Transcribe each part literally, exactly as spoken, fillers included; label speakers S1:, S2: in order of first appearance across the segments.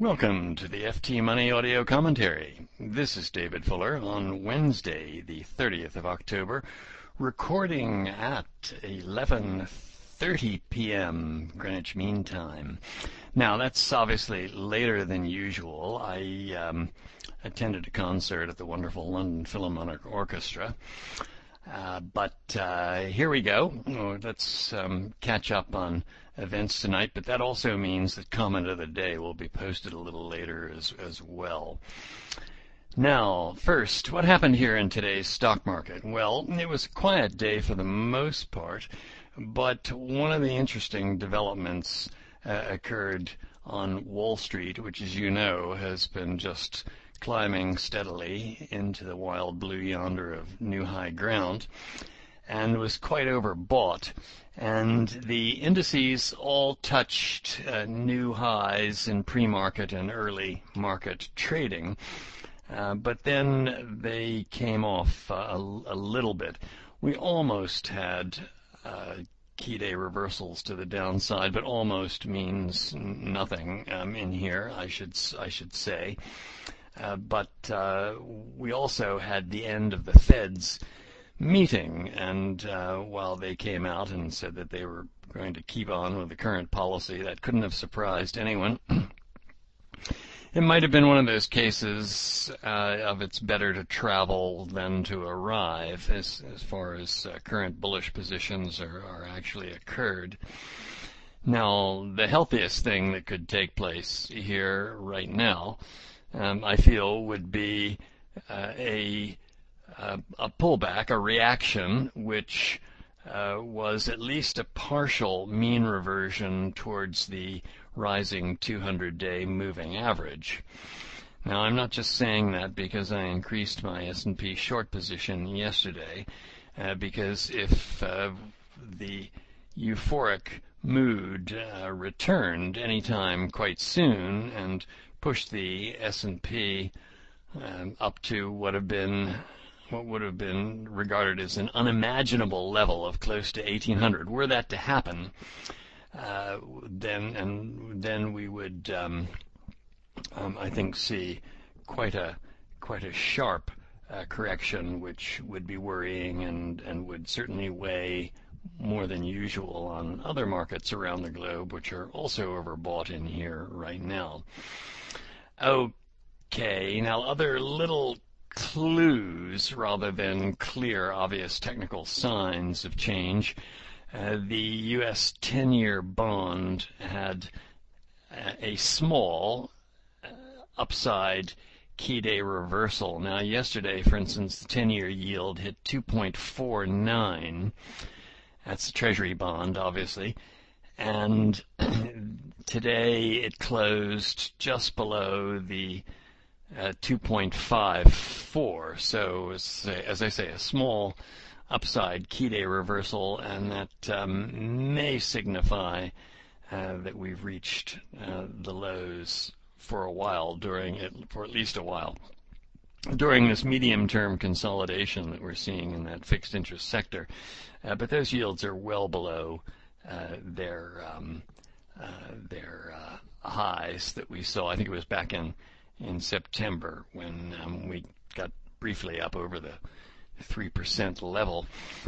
S1: Welcome to the F T Money Audio Commentary. This is David Fuller on Wednesday, the thirtieth of October, recording at eleven thirty p m Greenwich Mean Time. Now, that's obviously later than usual. I um, attended a concert at the wonderful London Philharmonic Orchestra. Uh, but uh, here we go. Oh, let's um, catch up on events tonight, but that also means that comment of the day will be posted a little later as, as well. Now, first, what happened here in today's stock market? Well, it was a quiet day for the most part, but one of the interesting developments uh, occurred on Wall Street, which, as you know, has been just climbing steadily into the wild blue yonder of new high ground, and was quite overbought. And the indices all touched uh, new highs in pre-market and early market trading, uh, but then they came off uh, a, a little bit. We almost had uh, key day reversals to the downside, but almost means nothing um, in here, I should I should say. Uh, but uh, we also had the end of the Fed's meeting, and uh, while they came out and said that they were going to keep on with the current policy, that couldn't have surprised anyone. It might have been one of those cases uh, of it's better to travel than to arrive, as, as far as uh, current bullish positions are, are actually occurred. Now, the healthiest thing that could take place here right now, Um, I feel, would be uh, a, uh, a pullback, a reaction, which uh, was at least a partial mean reversion towards the rising two hundred day moving average. Now, I'm not just saying that because I increased my S and P short position yesterday, uh, because if uh, the euphoric mood uh, returned anytime quite soon and pushed the S and P um, up to what have been what would have been regarded as an unimaginable level of close to eighteen hundred. Were that to happen, uh, then and then we would, um, um, I think, see quite a quite a sharp uh, correction, which would be worrying and and would certainly weigh more than usual on other markets around the globe, which are also overbought in here right now. Okay, now other little clues rather than clear, obvious technical signs of change. Uh, the U S ten-year bond had uh, a small uh, upside key day reversal. Now, yesterday, for instance, the ten-year yield hit two point four nine. That's the Treasury bond, obviously. And today it closed just below the uh, two point five four. So, as, as I say, a small upside key day reversal, and that um, may signify uh, that we've reached uh, the lows for a while, during it, for at least a while, during this medium-term consolidation that we're seeing in that fixed interest sector. Uh, but those yields are well below uh, their um, uh, their uh, highs that we saw. I think it was back in in September when um, we got briefly up over the three percent level.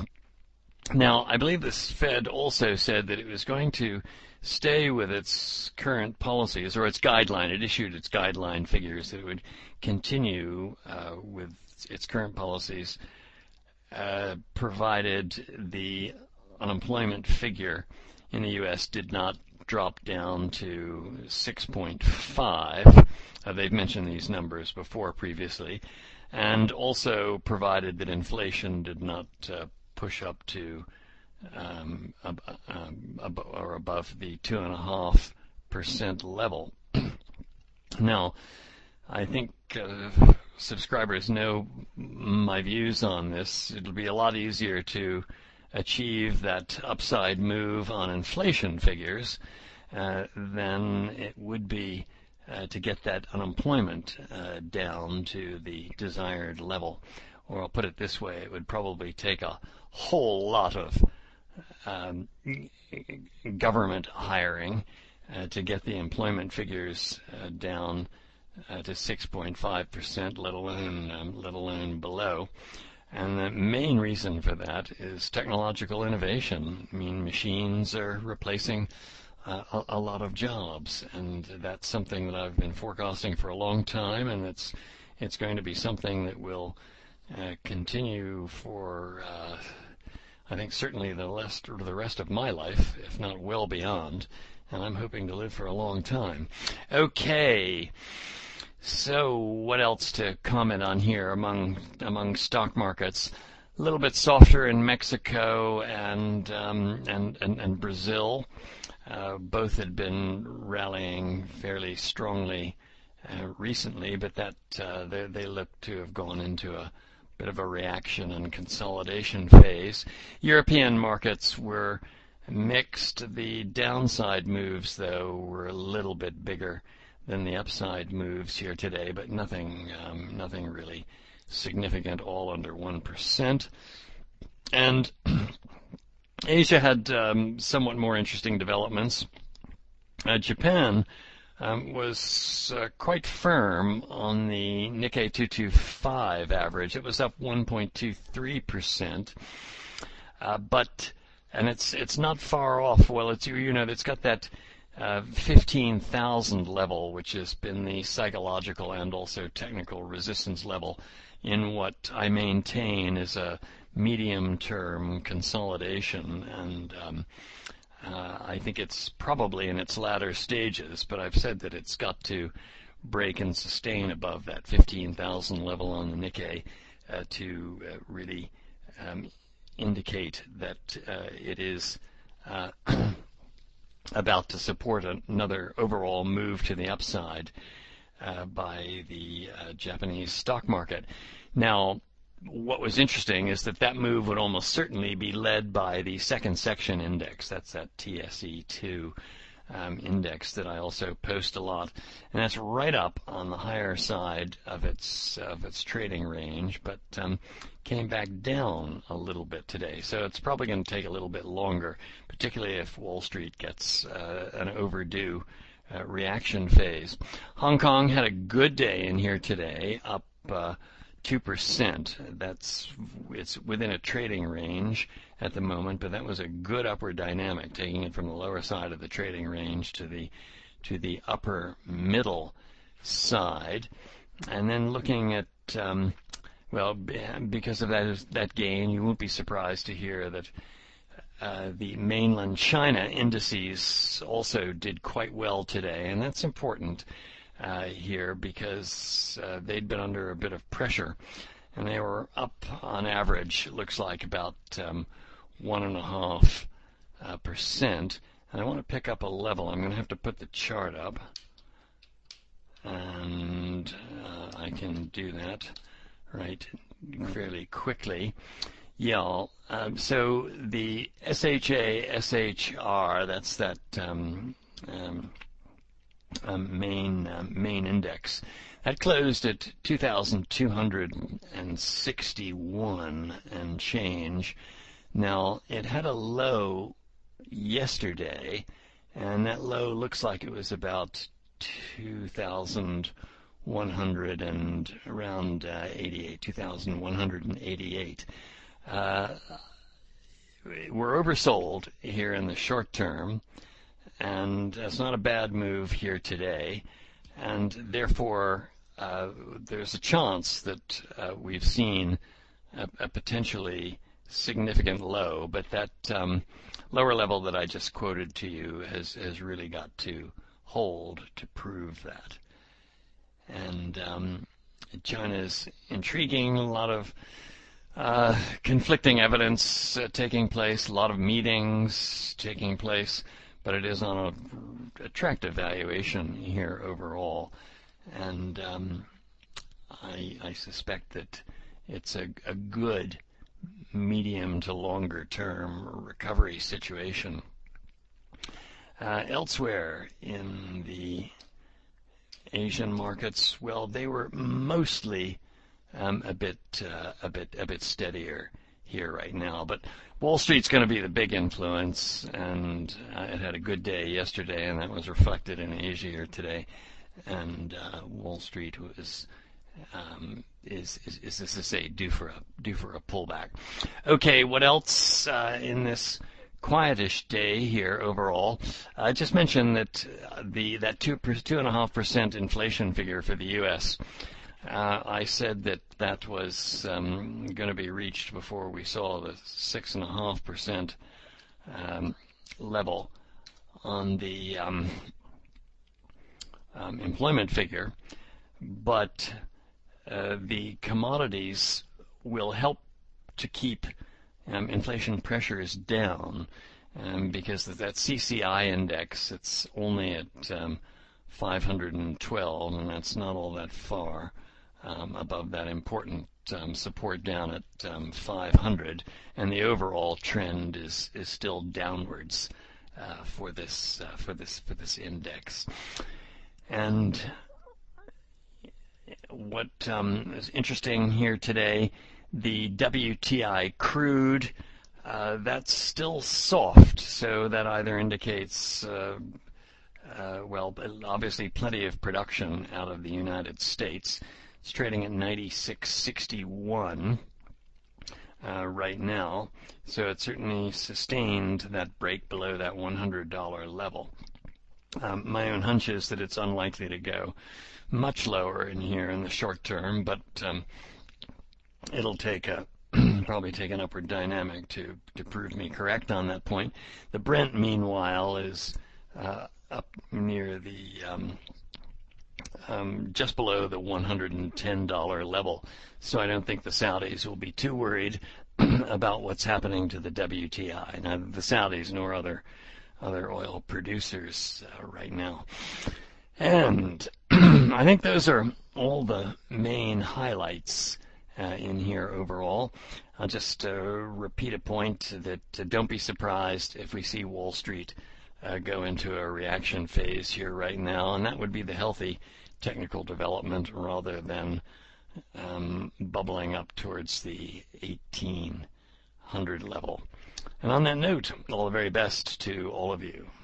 S1: Now, I believe this Fed also said that it was going to stay with its current policies, or its guideline. It issued its guideline figures that it would continue uh, with its current policies, uh, provided the unemployment figure in the U S did not drop down to six point five. Uh, they've mentioned these numbers before previously, and also provided that inflation did not uh, push up to um, ab um, ab or above the two and a half percent level. Now, I think uh, subscribers know my views on this. It'll be a lot easier to achieve that upside move on inflation figures uh, than it would be uh, to get that unemployment uh, down to the desired level. Or I'll put it this way, it would probably take a whole lot of um, government hiring uh, to get the employment figures uh, down uh, to six point five percent, let alone um, let alone below. And the main reason for that is technological innovation. I mean, machines are replacing uh, a, a lot of jobs, and that's something that I've been forecasting for a long time, and it's it's going to be something that will uh, continue for, uh, I think, certainly the rest, or the rest of my life, if not well beyond, and I'm hoping to live for a long time. Okay. So what else to comment on here among among stock markets? A little bit softer in Mexico and um, and, and and Brazil. Uh, both had been rallying fairly strongly uh, recently, but that uh, they, they look to have gone into a bit of a reaction and consolidation phase. European markets were mixed. The downside moves, though, were a little bit bigger than the upside moves here today, but nothing um, nothing really significant, all under one percent. And Asia had um, somewhat more interesting developments. Uh, Japan um, was uh, quite firm on the Nikkei two twenty-five average. It was up one point two three percent, uh, but and it's it's not far off. Well, it's you know it's got that Uh, fifteen thousand level, which has been the psychological and also technical resistance level in what I maintain is a medium-term consolidation, and um, uh, I think it's probably in its latter stages, but I've said that it's got to break and sustain above that fifteen thousand level on the Nikkei uh, to uh, really um, indicate that uh, it is uh, about to support another overall move to the upside uh, by the uh, Japanese stock market. Now, what was interesting is that that move would almost certainly be led by the second section index. That's that T S E two um, index that I also post a lot, and that's right up on the higher side of its of its trading range, but um, came back down a little bit today. So it's probably going to take a little bit longer, particularly if Wall Street gets uh, an overdue uh, reaction phase. Hong Kong had a good day in here today, up uh, two percent. That's it's within a trading range at the moment, but that was a good upward dynamic, taking it from the lower side of the trading range to the to the upper middle side. And then looking at um, well, because of that that gain, you won't be surprised to hear that uh, the mainland China indices also did quite well today, and that's important uh, here because uh, they'd been under a bit of pressure, and they were up on average, it looks like about um, one and a half uh, percent. And I want to pick up a level. I'm going to have to put the chart up, and uh, I can do that right fairly quickly. Yeah, um, so the S H A S H R, that's that um, um, um, main uh, main index, that closed at two thousand two hundred sixty-one and change. Now, it had a low yesterday, and that low looks like it was about two thousand one hundred and around uh, eighty-eight, two thousand one hundred eighty-eight. Uh, we're oversold here in the short term, and it's not a bad move here today, and therefore uh, there's a chance that uh, we've seen a, a potentially significant low, but that um, lower level that I just quoted to you has, has really got to hold to prove that. And um, China's intriguing, a lot of uh, conflicting evidence uh, taking place, a lot of meetings taking place, but it is on an attractive valuation here overall. And um, I, I suspect that it's a, a good medium to longer term recovery situation. Uh, elsewhere in the Asian markets, well, they were mostly um, a bit uh, a bit a bit steadier here right now. But Wall Street's going to be the big influence, and uh, it had a good day yesterday, and that was reflected in Asia here today. And uh, Wall Street was um, is, is is this to say due for a due for a pullback. Okay, what else uh, in this quietish day here overall? I just mentioned that uh, the that two two and a half percent inflation figure for the U S. Uh, I said that that was um, going to be reached before we saw the six and a half percent um, level on the um, um, employment figure, but uh, the commodities will help to keep um, inflation pressures down, um, because that C C I index, it's only at um, five hundred twelve, and that's not all that far Um, above that important um, support down at um, five hundred, and the overall trend is is still downwards uh, for this uh, for this for this index. And what um, is interesting here today, the W T I crude, uh, that's still soft, so that either indicates uh, uh, well, obviously plenty of production out of the United States. It's trading at ninety-six sixty-one uh, right now, so it certainly sustained that break below that one hundred dollar level. Um, my own hunch is that it's unlikely to go much lower in here in the short term, but um, it'll take a probably take an upward dynamic to to prove me correct on that point. The Brent, meanwhile, is uh, up near the um, Um, just below the one hundred ten dollar level. So I don't think the Saudis will be too worried about what's happening to the W T I, neither the Saudis nor other other oil producers uh, right now. And I think those are all the main highlights uh, in here overall. I'll just uh, repeat a point that uh, don't be surprised if we see Wall Street uh, go into a reaction phase here right now, and that would be the healthy technical development rather than um, bubbling up towards the eighteen hundred level. And on that note, all the very best to all of you.